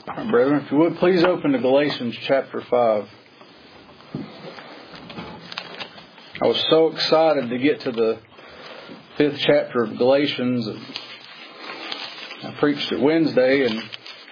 All right, brethren, if you would please open to Galatians chapter 5. I was so excited to get to the 5th chapter of Galatians. I preached it Wednesday and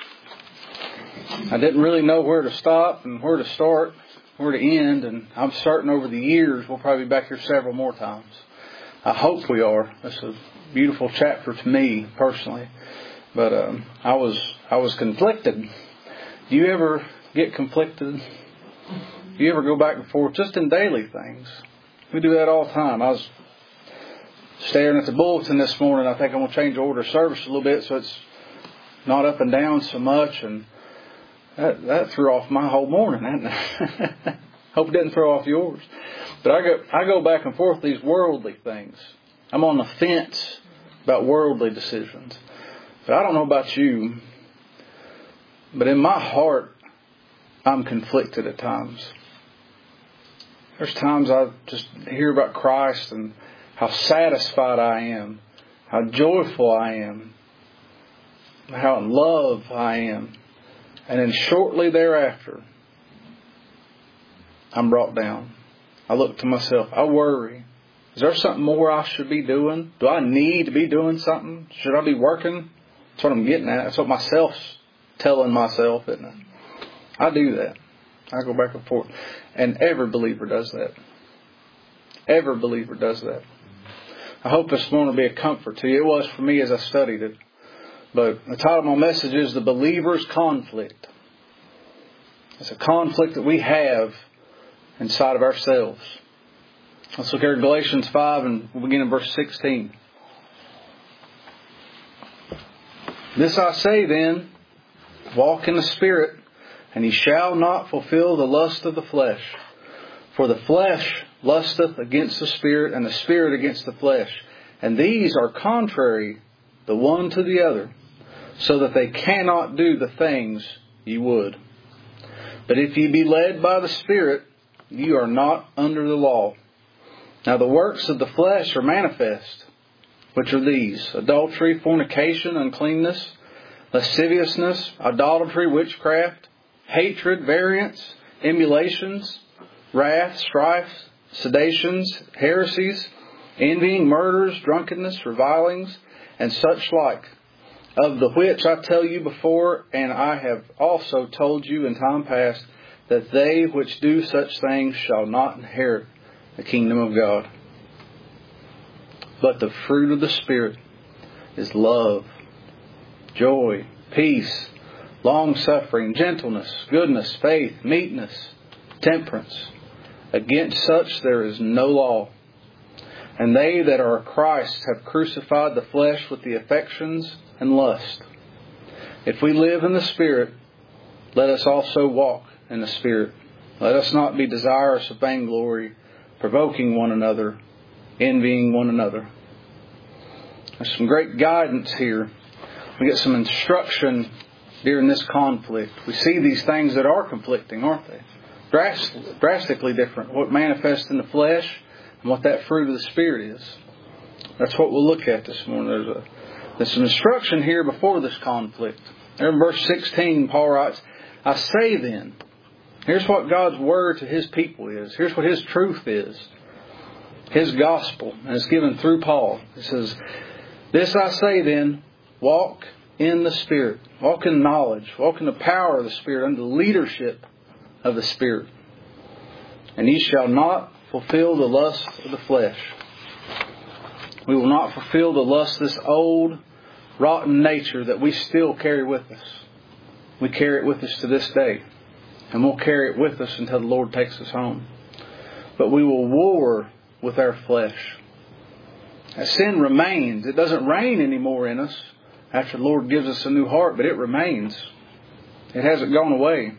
I didn't really know where to stop and where to start, where to end, and I'm certain over the years we'll probably be back here several more times. I hope we are. It's a beautiful chapter to me personally. But I was conflicted. Do you ever get conflicted? Do you ever go back and forth just in daily things? We do that all the time. I was staring at the bulletin this morning. I think I'm going to change the order of service a little bit so it's not up and down so much. And that threw off my whole morning, didn't it? Hope it didn't throw off yours. But I go back and forth these worldly things. I'm on the fence about worldly decisions. But I don't know about you, but in my heart, I'm conflicted at times. There's times I just hear about Christ and how satisfied I am, how joyful I am, how in love I am. And then shortly thereafter, I'm brought down. I look to myself. I worry. Is there something more I should be doing? Do I need to be doing something? Should I be working? That's what I'm getting at. That's what myself's telling myself, isn't it? I do that. I go back and forth. And every believer does that. Every believer does that. I hope this morning will be a comfort to you. It was for me as I studied it. But the title of my message is The Believer's Conflict. It's a conflict that we have inside of ourselves. Let's look here at Galatians 5 and we'll begin in verse 16. This I say then, walk in the Spirit, and ye shall not fulfill the lust of the flesh. For the flesh lusteth against the Spirit, and the Spirit against the flesh. And these are contrary the one to the other, so that they cannot do the things ye would. But if ye be led by the Spirit, ye are not under the law. Now the works of the flesh are manifest, which are these: adultery, fornication, uncleanness, lasciviousness, idolatry, witchcraft, hatred, variance, emulations, wrath, strife, seditions, heresies, envying, murders, drunkenness, revilings, and such like, of the which I tell you before, and I have also told you in time past, that they which do such things shall not inherit the kingdom of God. But the fruit of the Spirit is love, joy, peace, long-suffering, gentleness, goodness, faith, meekness, temperance. Against such there is no law. And they that are of Christ have crucified the flesh with the affections and lust. If we live in the Spirit, let us also walk in the Spirit. Let us not be desirous of vainglory, provoking one another, envying one another. There's some great guidance here. We get some instruction during this conflict. We see these things that are conflicting, aren't they? Drastically different. What manifests in the flesh and what that fruit of the Spirit is. That's what we'll look at this morning. There's some instruction here before this conflict. There in verse 16, Paul writes, I say then, here's what God's word to His people is. Here's what His truth is. His gospel. And it's given through Paul. It says, this I say then, walk in the Spirit. Walk in knowledge. Walk in the power of the Spirit, under the leadership of the Spirit. And ye shall not fulfill the lust of the flesh. We will not fulfill the lust of this old, rotten nature that we still carry with us. We carry it with us to this day. And we'll carry it with us until the Lord takes us home. But we will war with our flesh. As sin remains, it doesn't reign anymore in us after the Lord gives us a new heart, but it remains. It hasn't gone away.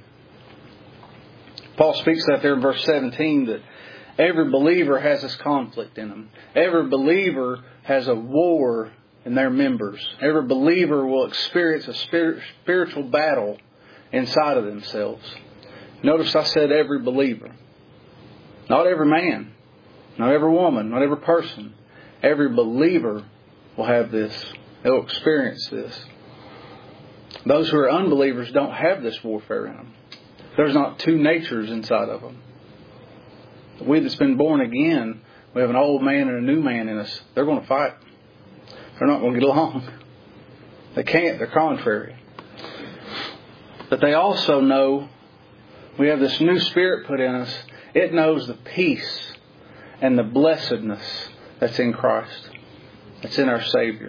Paul speaks that there in verse 17, that every believer has this conflict in them. Every believer has a war in their members. Every believer will experience a spiritual battle inside of themselves. Notice I said every believer. Not every man. Not every woman. Not every person. Every believer will have this. They'll experience this. Those who are unbelievers don't have this warfare in them. There's not two natures inside of them. We that's been born again, we have an old man and a new man in us. They're going to fight. They're not going to get along. They can't. They're contrary. But they also know we have this new spirit put in us. It knows the peace and the blessedness that's in Christ. That's in our Savior.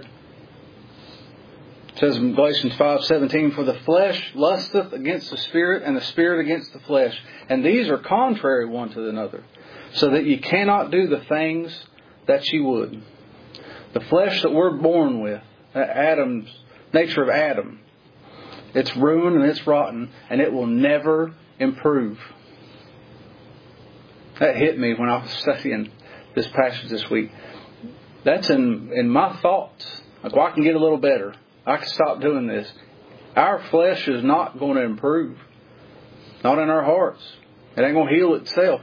It says in Galatians 5:17, "For the flesh lusteth against the Spirit, and the Spirit against the flesh. And these are contrary one to another, so that ye cannot do the things that ye would." The flesh that we're born with, Adam's nature of Adam, it's ruined and it's rotten, and it will never improve. That hit me when I was studying this passage this week. That's in my thoughts. Like, well, I can get a little better. I can stop doing this. Our flesh is not going to improve. Not in our hearts. It ain't going to heal itself.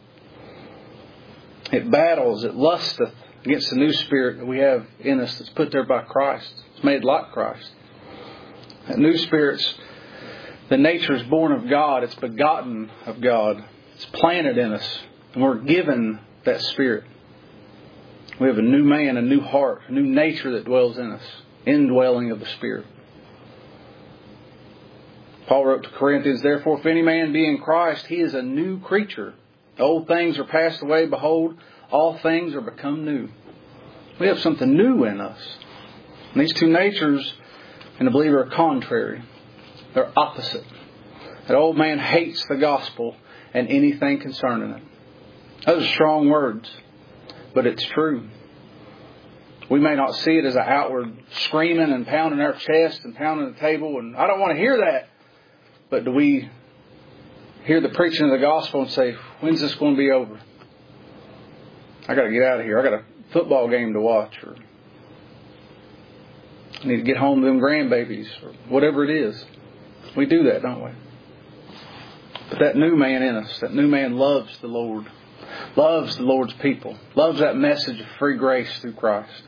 It battles, it lusteth against the new spirit that we have in us that's put there by Christ. It's made like Christ. That new spirit's, the nature is born of God. It's begotten of God. It's planted in us. And we're given that spirit. We have a new man, a new heart, a new nature that dwells in us. Indwelling of the Spirit. Paul wrote to Corinthians, "Therefore, if any man be in Christ, he is a new creature. Old things are passed away. Behold, all things are become new." We have something new in us. And these two natures in the believer are contrary. They're opposite. That old man hates the gospel and anything concerning it. Those are strong words, but it's true. We may not see it as an outward screaming and pounding our chest and pounding the table, and I don't want to hear that. But do we hear the preaching of the gospel and say, when's this going to be over? I got to get out of here. I got a football game to watch, or I need to get home to them grandbabies, or whatever it is. We do that, don't we? But that new man in us, that new man loves the Lord, loves the Lord's people, loves that message of free grace through Christ.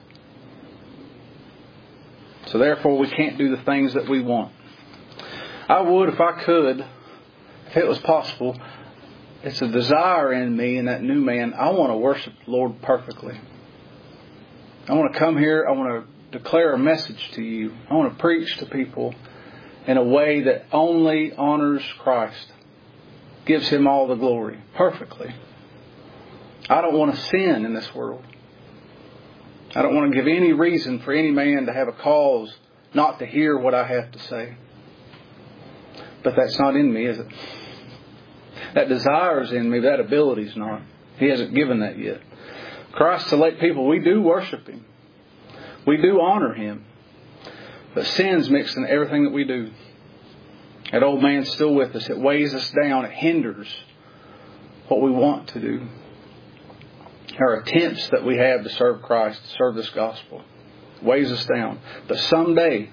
So therefore we can't do the things that we want. I would if I could, if it was possible. It's a desire in me, in that new man. I want to worship the Lord perfectly. I want to come here. I want to declare a message to you. I want to preach to people in a way that only honors Christ. Gives Him all the glory. Perfectly. I don't want to sin in this world. I don't want to give any reason for any man to have a cause not to hear what I have to say. But that's not in me, is it? That desire is in me, but that ability is not. He hasn't given that yet. Christ elect people, we do worship Him. We do honor Him. But sin's mixed in everything that we do. That old man's still with us. It weighs us down. It hinders what we want to do. Our attempts that we have to serve Christ, to serve this gospel, weighs us down. But someday,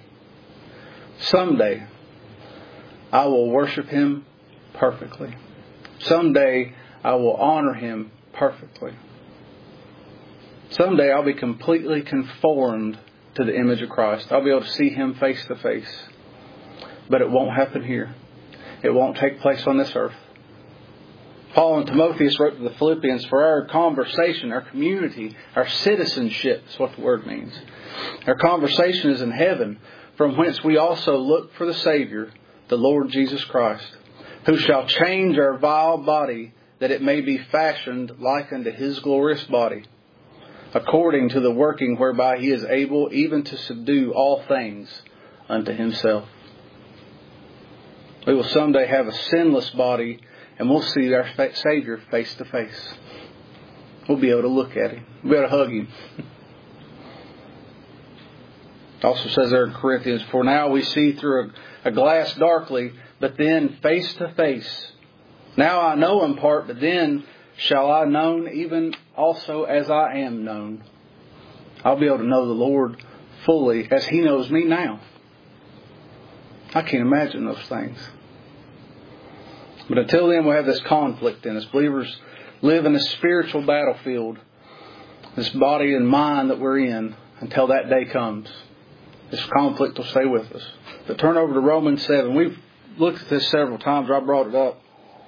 I will worship Him perfectly. Someday, I will honor Him perfectly. Someday, I'll be completely conformed to the image of Christ. I'll be able to see Him face to face. But it won't happen here. It won't take place on this earth. Paul and Timotheus wrote to the Philippians, "For our conversation, our community, our citizenship," is what the word means. "Our conversation is in heaven, from whence we also look for the Savior, the Lord Jesus Christ, who shall change our vile body, that it may be fashioned like unto His glorious body, according to the working whereby He is able even to subdue all things unto Himself." We will someday have a sinless body, and we'll see our Savior face to face. We'll be able to look at Him. We'll be able to hug Him. It also says there in Corinthians, "For now we see through a glass darkly, but then face to face. Now I know in part, but then shall I known even also as I am known." I'll be able to know the Lord fully as He knows me now. I can't imagine those things. But until then, we'll have this conflict in us. Believers live in a spiritual battlefield. This body and mind that we're in until that day comes. This conflict will stay with us. But turn over to Romans 7. We've looked at this several times. I brought it up.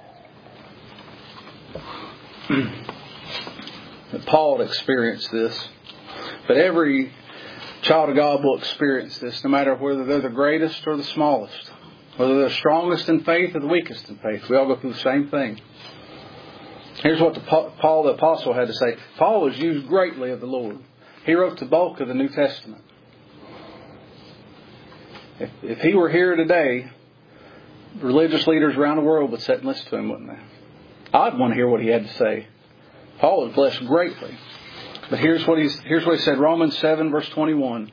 That Paul had experienced this. But every child of God will experience this, no matter whether they're the greatest or the smallest. Whether they're the strongest in faith or the weakest in faith. We all go through the same thing. Here's what Paul the Apostle had to say. Paul was used greatly of the Lord. He wrote the bulk of the New Testament. If he were here today, religious leaders around the world would sit and listen to him, wouldn't they? I'd want to hear what he had to say. Paul was blessed greatly. But here's what he said, Romans 7, verse 21.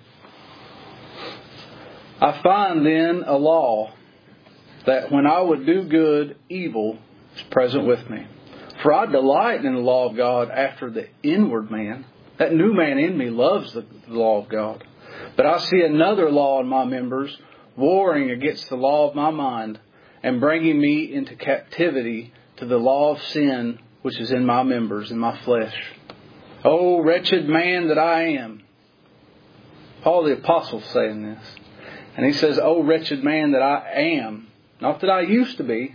I find then a law that when I would do good, evil is present with me. For I delight in the law of God after the inward man. That new man in me loves the law of God. But I see another law in my members, warring against the law of my mind, and bringing me into captivity to the law of sin, which is in my members, in my flesh. O wretched man that I am. Paul the Apostle saying this. And he says, O wretched man that I am. Not that I used to be.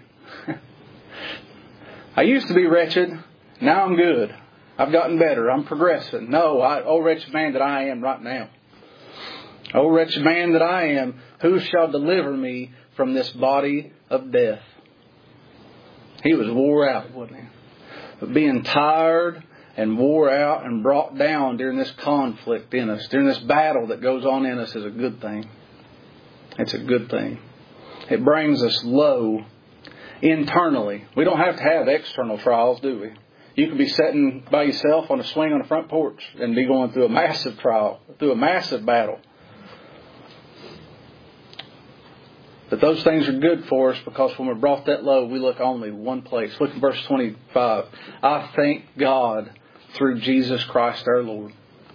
I used to be wretched. Now I'm good. I've gotten better. I'm progressing. No, O wretched man that I am right now. O wretched man that I am, who shall deliver me from this body of death? He was wore out, wasn't he? But being tired and wore out and brought down during this conflict in us, during this battle that goes on in us, is a good thing. It's a good thing. It brings us low internally. We don't have to have external trials, do we? You could be sitting by yourself on a swing on the front porch and be going through a massive trial, through a massive battle. But those things are good for us because when we're brought that low, we look only one place. Look at verse 25. I thank God through Jesus Christ our Lord.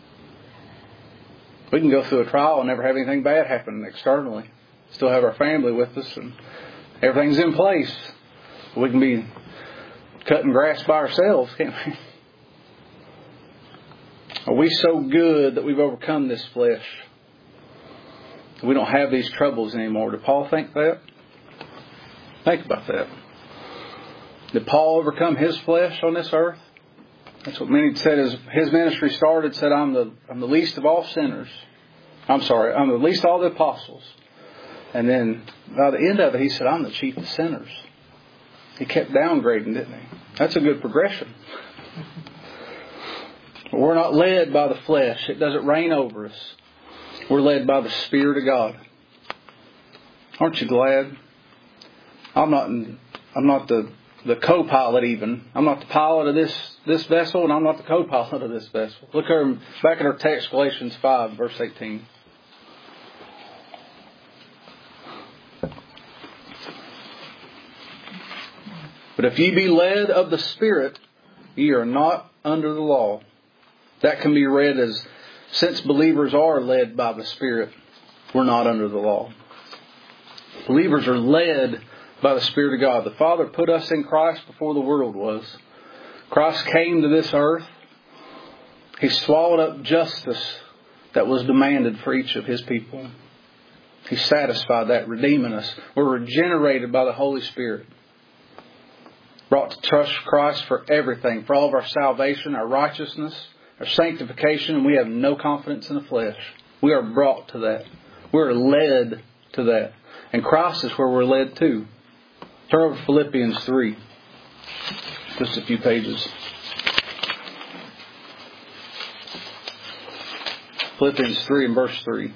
We can go through a trial and never have anything bad happen externally. Still have our family with us and everything's in place. We can be cutting grass by ourselves, can't we? Are we so good that we've overcome this flesh? We don't have these troubles anymore. Did Paul think that? Think about that. Did Paul overcome his flesh on this earth? That's what many said as his ministry started. Said, I'm the least of all sinners. I'm the least of all the apostles. And then by the end of it, he said, I'm the chief of sinners. He kept downgrading, didn't he? That's a good progression. We're not led by the flesh. It doesn't reign over us. We're led by the Spirit of God. Aren't you glad? I'm not the co-pilot even. I'm not the pilot of this vessel, and I'm not the co-pilot of this vessel. Look here, back at our text, Galatians 5, verse 18. But if ye be led of the Spirit, ye are not under the law. That can be read as, since believers are led by the Spirit, we're not under the law. Believers are led by the Spirit of God. The Father put us in Christ before the world was. Christ came to this earth. He swallowed up justice that was demanded for each of His people. He satisfied that, redeeming us. We're regenerated by the Holy Spirit. Brought to trust Christ for everything, for all of our salvation, our righteousness, our sanctification, and we have no confidence in the flesh. We are brought to that. We're led to that. And Christ is where we're led to. Turn over to Philippians 3. Just a few pages. Philippians 3 and verse 3.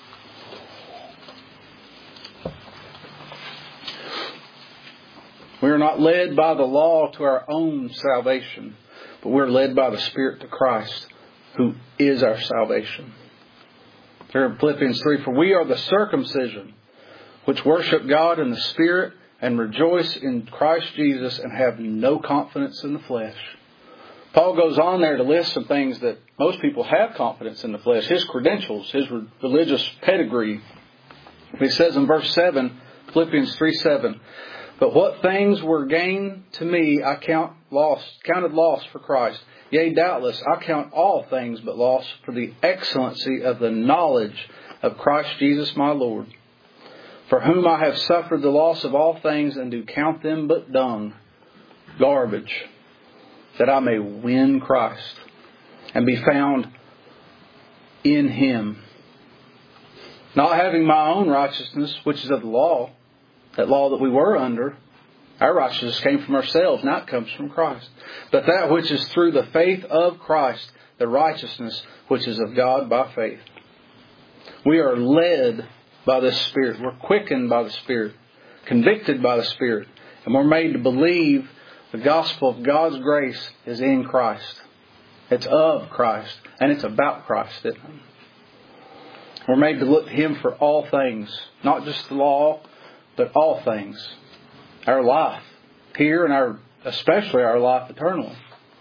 We are not led by the law to our own salvation, but we're led by the Spirit to Christ, who is our salvation. Here in Philippians 3, for we are the circumcision, which worship God in the Spirit and rejoice in Christ Jesus and have no confidence in the flesh. Paul goes on there to list some things that most people have confidence in the flesh. His credentials, his religious pedigree. He says in verse 7, Philippians 3:7, but what things were gain to me I counted loss for Christ. Yea, doubtless, I count all things but loss for the excellency of the knowledge of Christ Jesus my Lord, for whom I have suffered the loss of all things, and do count them but dung, garbage, that I may win Christ and be found in Him, not having my own righteousness, which is of the law, that law that we were under. Our righteousness came from ourselves, now it comes from Christ. But that which is through the faith of Christ, the righteousness which is of God by faith. We are led by the Spirit. We're quickened by the Spirit, convicted by the Spirit, and we're made to believe the gospel of God's grace is in Christ. It's of Christ, and it's about Christ, isn't it? We're made to look to Him for all things, not just the law, but all things. Our life here and especially our life eternally.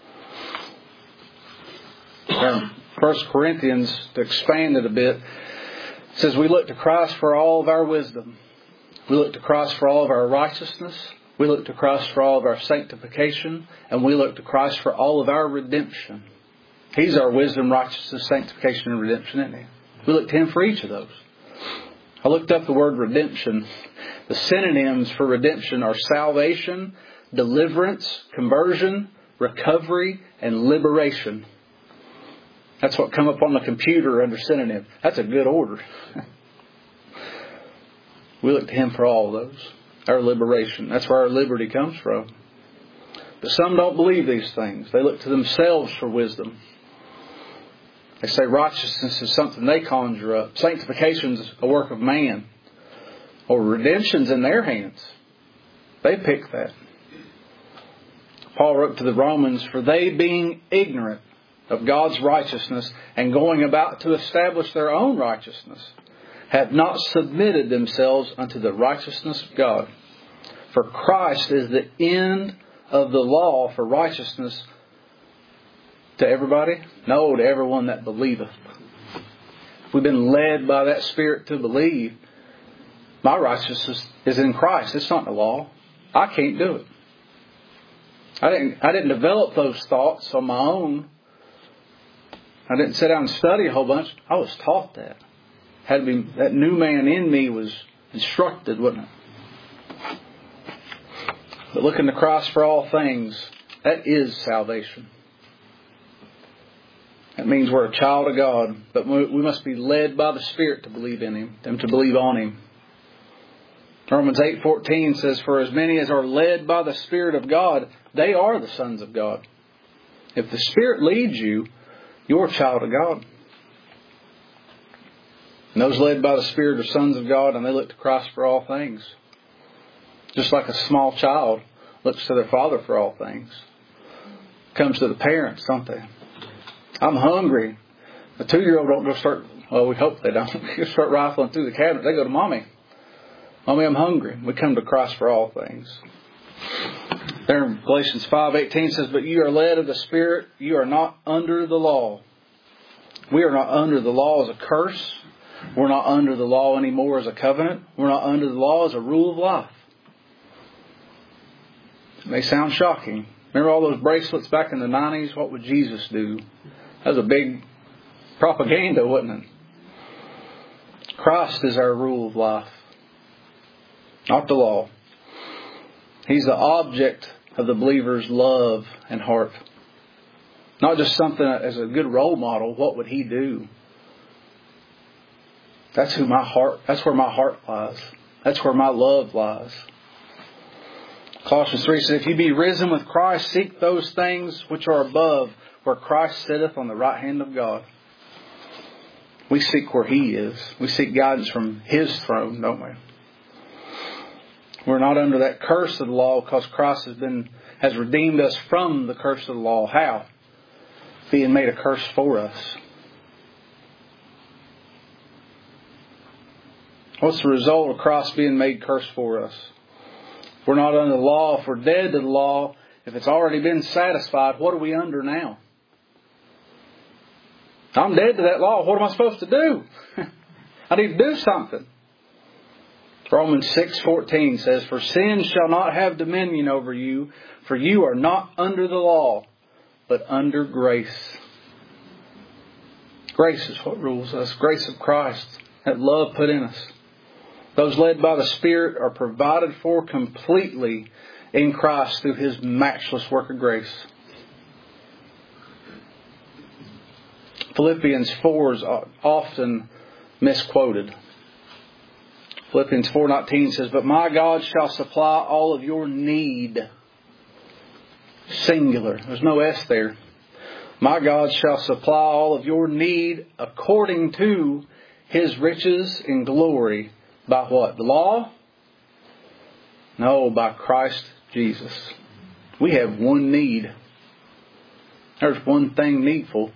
1 Corinthians, to expand it a bit, says we look to Christ for all of our wisdom. We look to Christ for all of our righteousness. We look to Christ for all of our sanctification. And we look to Christ for all of our redemption. He's our wisdom, righteousness, sanctification, and redemption, isn't He? We look to Him for each of those. I looked up the word redemption. The synonyms for redemption are salvation, deliverance, conversion, recovery, and liberation. That's what come up on the computer under synonym. That's a good order. We look to Him for all of those. Our liberation. That's where our liberty comes from. But some don't believe these things. They look to themselves for wisdom. They say righteousness is something they conjure up. Sanctification is a work of man. Or redemption's in their hands. They pick that. Paul wrote to the Romans, for they being ignorant of God's righteousness and going about to establish their own righteousness, have not submitted themselves unto the righteousness of God. For Christ is the end of the law for righteousness to everybody? No, to everyone that believeth. We've been led by that Spirit to believe. My righteousness is in Christ. It's not the law. I can't do it. I didn't develop those thoughts on my own. I didn't sit down and study a whole bunch. I was taught that. That new man in me was instructed, wasn't it? But looking to Christ for all things, that is salvation. That means we're a child of God, but we must be led by the Spirit to believe in Him and to believe on Him. Romans 8:14 says, for as many as are led by the Spirit of God, they are the sons of God. If the Spirit leads you, you're a child of God. And those led by the Spirit are sons of God, and they look to Christ for all things. Just like a small child looks to their father for all things. Comes to the parents, don't they? I'm hungry. A 2-year-old don't go start, well, we hope they don't, start rifling through the cabinet. They go to Mommy. Mommy, I'm hungry. We come to Christ for all things. There in Galatians 5:18 says, but you are led of the Spirit. You are not under the law. We are not under the law as a curse. We're not under the law anymore as a covenant. We're not under the law as a rule of life. It may sound shocking. Remember all those bracelets back in the 90s? What would Jesus do? That was a big propaganda, wasn't it? Christ is our rule of life, not the law. He's the object of the believer's love and heart. Not just something as a good role model. What would He do? That's where my heart lies. That's where my love lies. Colossians 3 says, if you be risen with Christ, seek those things which are above, where Christ sitteth on the right hand of God. We seek where He is. We seek guidance from His throne, don't we? We're not under that curse of the law because Christ has redeemed us from the curse of the law. How? Being made a curse for us. What's the result of Christ being made curse for us? We're not under the law. If we're dead to the law, if it's already been satisfied, what are we under now? I'm dead to that law. What am I supposed to do? I need to do something. Romans 6:14 says, for sin shall not have dominion over you, for you are not under the law, but under grace. Grace is what rules us. Grace of Christ. That love put in us. Those led by the Spirit are provided for completely in Christ through His matchless work of grace. Philippians 4 is often misquoted. Philippians 4:19 says, "But my God shall supply all of your need." Singular. There's no S there. My God shall supply all of your need according to His riches in glory. By what? The law? No, by Christ Jesus. We have one need. There's one thing needful.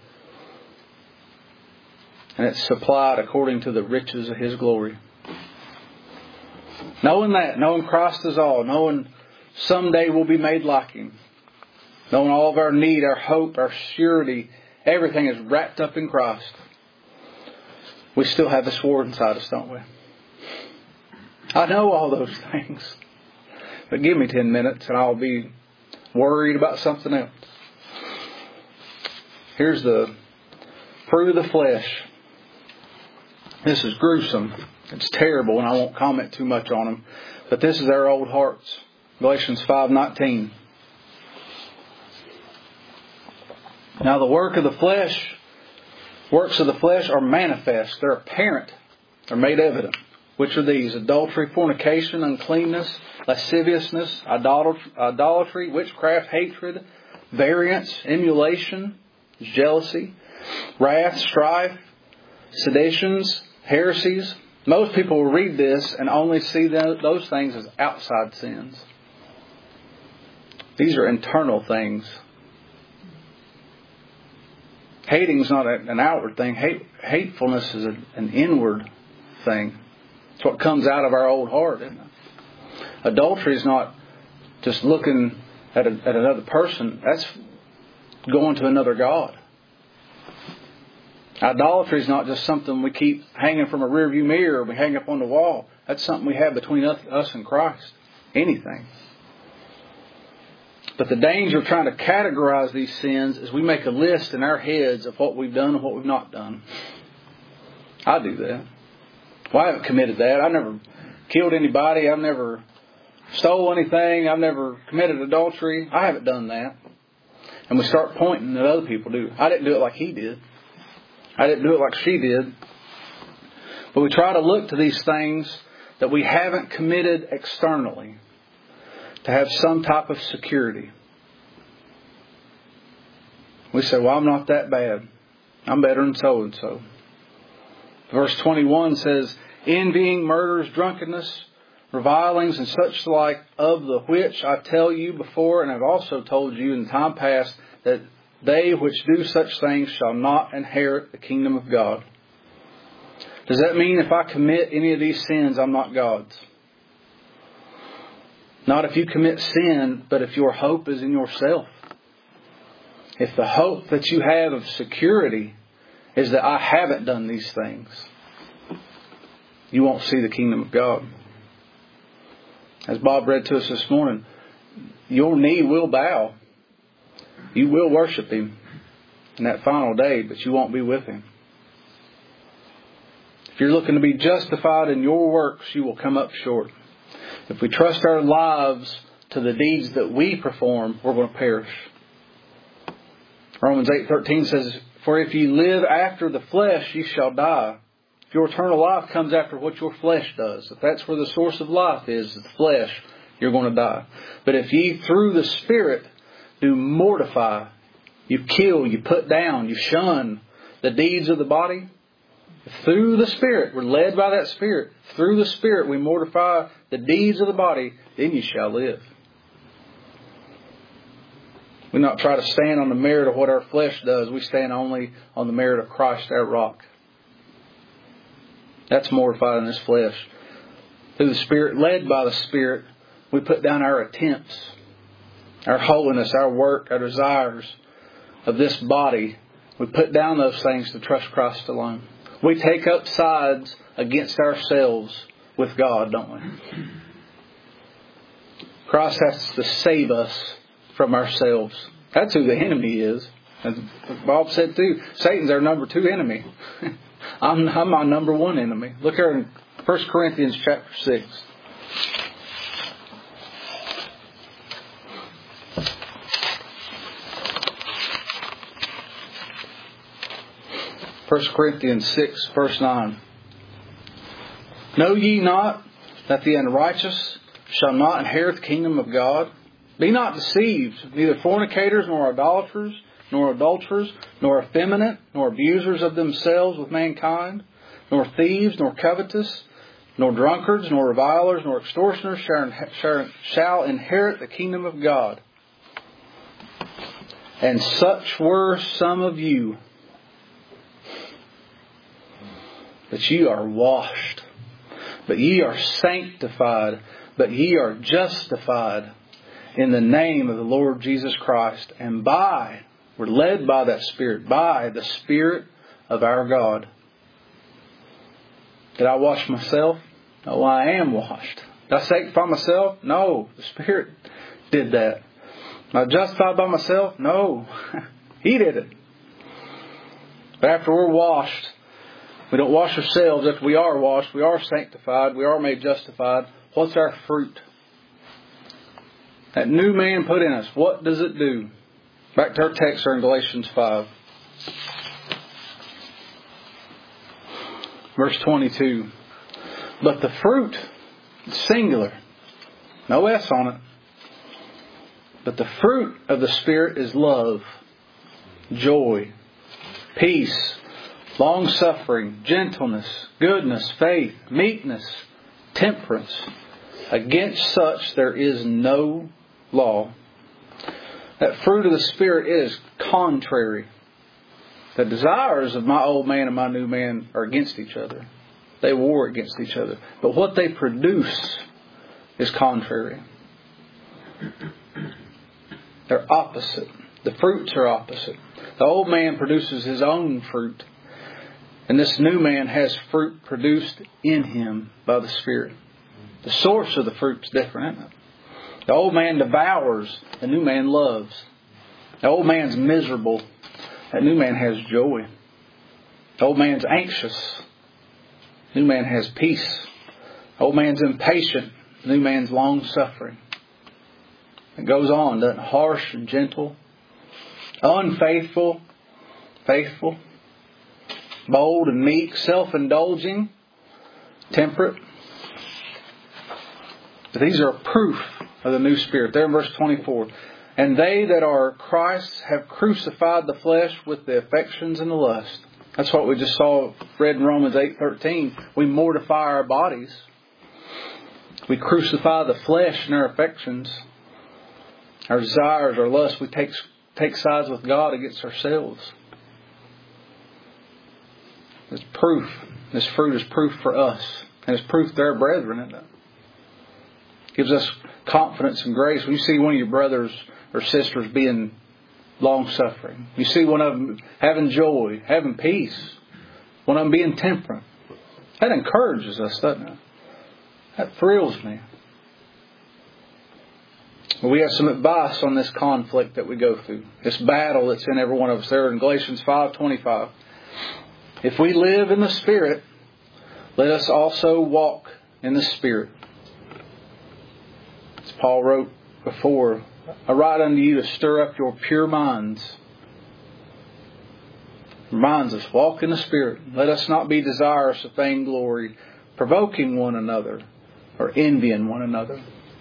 And it's supplied according to the riches of His glory. Knowing that, knowing Christ is all, knowing someday we'll be made like Him, knowing all of our need, our hope, our surety, everything is wrapped up in Christ, we still have this war inside us, don't we? I know all those things. But give me 10 minutes and I'll be worried about something else. Here's the fruit of the flesh. This is gruesome. It's terrible, and I won't comment too much on them. But this is our old hearts. Galatians 5:19. Now the works of the flesh are manifest. They're apparent. They're made evident. Which are these? Adultery, fornication, uncleanness, lasciviousness, idolatry, witchcraft, hatred, variance, emulation, jealousy, wrath, strife, seditions, heresies. Most people will read this and only see those things as outside sins. These are internal things. Hating is not an outward thing. Hatefulness is an inward thing. It's what comes out of our old heart, isn't it? Adultery is not just looking at another person. That's going to another god. Idolatry is not just something we keep hanging from a rearview mirror or we hang up on the wall. That's something we have between us and Christ. Anything. But the danger of trying to categorize these sins is we make a list in our heads of what we've done and what we've not done. I do that. Well, I haven't committed that. I've never killed anybody. I've never stole anything. I've never committed adultery. I haven't done that. And we start pointing at other people do. I didn't do it like he did. I didn't do it like she did. But we try to look to these things that we haven't committed externally to have some type of security. We say, well, I'm not that bad. I'm better than so-and-so. Verse 21 says, envying, murders, drunkenness, revilings, and such like, of the which I tell you before, and have also told you in time past, that they which do such things shall not inherit the kingdom of God. Does that mean if I commit any of these sins, I'm not God's? Not if you commit sin, but if your hope is in yourself. If the hope that you have of security is that I haven't done these things, you won't see the kingdom of God. As Bob read to us this morning, your knee will bow. You will worship Him in that final day, but you won't be with Him. If you're looking to be justified in your works, you will come up short. If we trust our lives to the deeds that we perform, we're going to perish. Romans 8:13 says, for if you live after the flesh, you shall die. If your eternal life comes after what your flesh does, if that's where the source of life is, the flesh, you're going to die. But if ye through the Spirit do mortify, you kill, you put down, you shun the deeds of the body, through the Spirit, we're led by that Spirit. Through the Spirit we mortify the deeds of the body, then you shall live. We not try to stand on the merit of what our flesh does. We stand only on the merit of Christ, our rock. That's mortifying this flesh. Through the Spirit, led by the Spirit, we put down our attempts, our holiness, our work, our desires of this body. We put down those things to trust Christ alone. We take up sides against ourselves with God, don't we? Christ has to save us from ourselves. That's who the enemy is. As Bob said too, Satan's our number 2 enemy. I'm my number 1 enemy. Look here in 1 Corinthians chapter 6. 1 Corinthians 6, verse 9. Know ye not that the unrighteous shall not inherit the kingdom of God? Be not deceived, neither fornicators, nor idolaters, nor adulterers, nor effeminate, nor abusers of themselves with mankind, nor thieves, nor covetous, nor drunkards, nor revilers, nor extortioners shall inherit the kingdom of God. And such were some of you. But ye are washed, but ye are sanctified, but ye are justified in the name of the Lord Jesus Christ, and we're led by that Spirit, by the Spirit of our God. Did I wash myself? No, I am washed. Did I sanctify myself? No, the Spirit did that. Am I justified by myself? No, He did it. But after we're washed, we don't wash ourselves. After we are washed, we are sanctified, we are made justified. What's our fruit? That new man put in us, what does it do? Back to our text here in Galatians 5. Verse 22. But the fruit, singular, no S on it. But the fruit of the Spirit is love, joy, peace, long-suffering, gentleness, goodness, faith, meekness, temperance. Against such there is no law. That fruit of the Spirit is contrary. The desires of my old man and my new man are against each other. They war against each other. But what they produce is contrary. They're opposite. The fruits are opposite. The old man produces his own fruit. And this new man has fruit produced in him by the Spirit. The source of the fruit is different, isn't it? The old man devours. The new man loves. The old man's miserable. The new man has joy. The old man's anxious. The new man has peace. The old man's impatient. The new man's long-suffering. It goes on, doesn't it? Harsh and gentle. Unfaithful. Faithful. Bold and meek, self-indulging, temperate. But these are proof of the new Spirit. There in verse 24. And they that are Christ's have crucified the flesh with the affections and the lust. That's what we just read in Romans 8:13. We mortify our bodies. We crucify the flesh and our affections. Our desires, our lusts. We take sides with God against ourselves. It's proof. This fruit is proof for us. And it's proof to our brethren, isn't it? Gives us confidence and grace. When you see one of your brothers or sisters being long-suffering. You see one of them having joy, having peace. One of them being temperate. That encourages us, doesn't it? That thrills me. Well, we have some advice on this conflict that we go through. This battle that's in every one of us. There in Galatians 5:25. If we live in the Spirit, let us also walk in the Spirit. As Paul wrote before, I write unto you to stir up your pure minds. Reminds us, walk in the Spirit. Let us not be desirous of vainglory, provoking one another, or envying one another.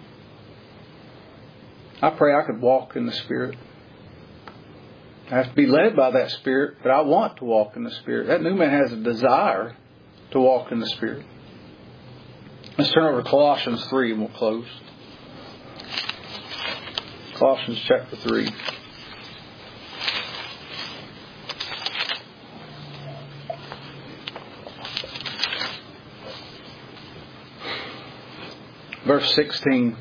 I pray I could walk in the Spirit. I have to be led by that Spirit, but I want to walk in the Spirit. That new man has a desire to walk in the Spirit. Let's turn over to Colossians 3 and we'll close. Colossians chapter 3. Verse 16.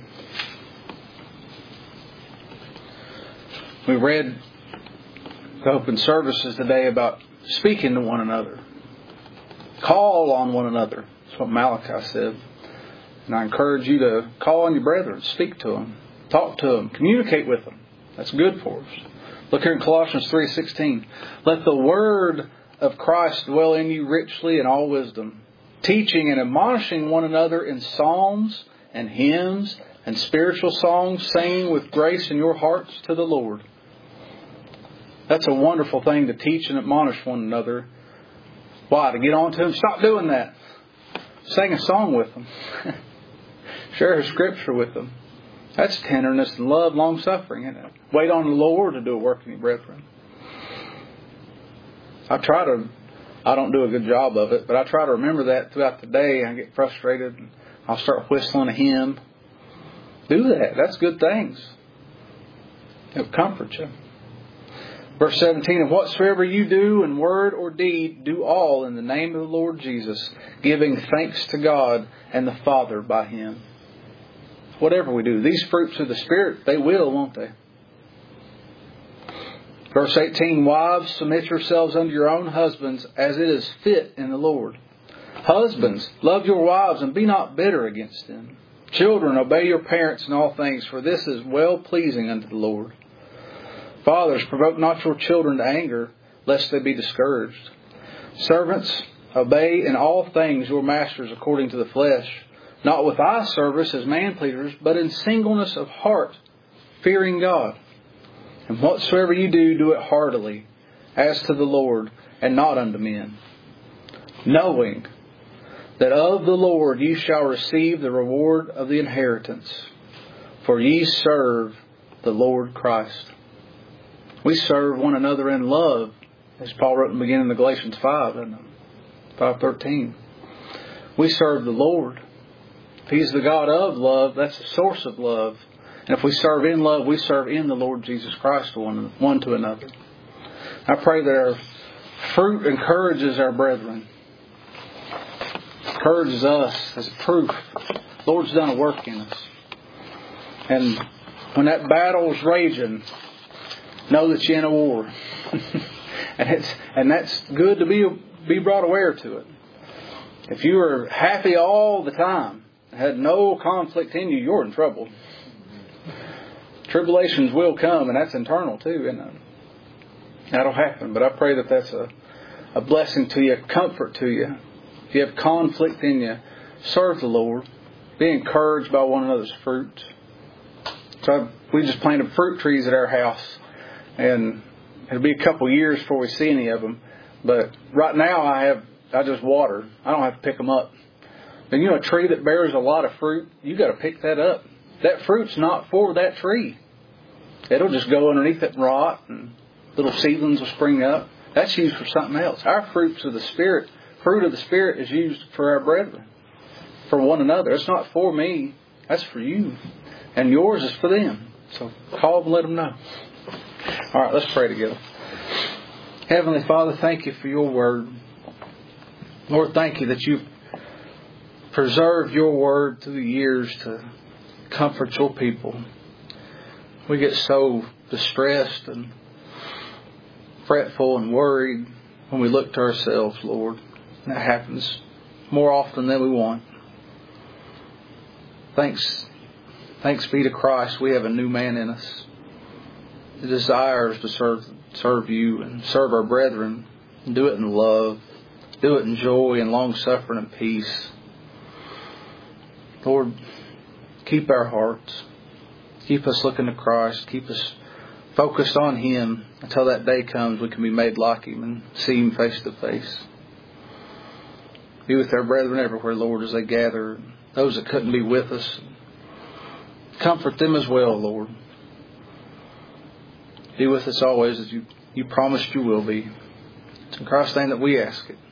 We read the open services today about speaking to one another. Call on one another. That's what Malachi said. And I encourage you to call on your brethren. Speak to them. Talk to them. Communicate with them. That's good for us. Look here in Colossians 3:16. Let the word of Christ dwell in you richly in all wisdom, teaching and admonishing one another in psalms and hymns and spiritual songs, singing with grace in your hearts to the Lord. That's a wonderful thing, to teach and admonish one another. Why? To get on to them. Stop doing that. Sing a song with them. Share a scripture with them. That's tenderness and love, long suffering. Isn't it? Wait on the Lord to do a work in you, brethren. I don't do a good job of it, but I try to remember that throughout the day. I get frustrated. I'll start whistling a hymn. Do that. That's good things. It'll comfort you. Verse 17, and whatsoever you do in word or deed, do all in the name of the Lord Jesus, giving thanks to God and the Father by Him. Whatever we do, these fruits of the Spirit, they will, won't they? Verse 18, wives, submit yourselves unto your own husbands, as it is fit in the Lord. Husbands, love your wives, and be not bitter against them. Children, obey your parents in all things, for this is well-pleasing unto the Lord. Fathers, provoke not your children to anger, lest they be discouraged. Servants, obey in all things your masters according to the flesh, not with eye service as man-pleasers, but in singleness of heart, fearing God. And whatsoever you do, do it heartily, as to the Lord, and not unto men, knowing that of the Lord ye shall receive the reward of the inheritance, for ye serve the Lord Christ. We serve one another in love, as Paul wrote in the beginning of Galatians 5:13. We serve the Lord. If He's the God of love, that's the source of love. And if we serve in love, we serve in the Lord Jesus Christ one to another. I pray that our fruit encourages our brethren. Encourages us as proof. The Lord's done a work in us. And when that battle's raging, know that you're in a war. and that's good to be brought aware to it. If you are happy all the time, had no conflict in you, you're in trouble. Tribulations will come, and that's internal too, and that'll happen. But I pray that that's a blessing to you, a comfort to you. If you have conflict in you, serve the Lord. Be encouraged by one another's fruit. So we just planted fruit trees at our house, and it'll be a couple years before we see any of them. But right now I just water. I don't have to pick them up. And a tree that bears a lot of fruit, you got to pick that up. That fruit's not for that tree. It'll just go underneath it and rot, and little seedlings will spring up. That's used for something else. Our fruit of the Spirit is used for our brethren, for one another. It's not for me. That's for you. And yours is for them. So call them and let them know. All right, let's pray together. Heavenly Father, thank you for your word. Lord, thank you that you've preserved your word through the years to comfort your people. We get so distressed and fretful and worried when we look to ourselves, Lord. And that happens more often than we want. Thanks be to Christ, we have a new man in us. The desire is to serve you and serve our brethren. And do it in love. Do it in joy and long suffering and peace. Lord, keep our hearts. Keep us looking to Christ. Keep us focused on Him until that day comes we can be made like Him and see Him face to face. Be with our brethren everywhere, Lord, as they gather. Those that couldn't be with us, comfort them as well, Lord. Be with us always as you promised you will be. It's in Christ's name that we ask it.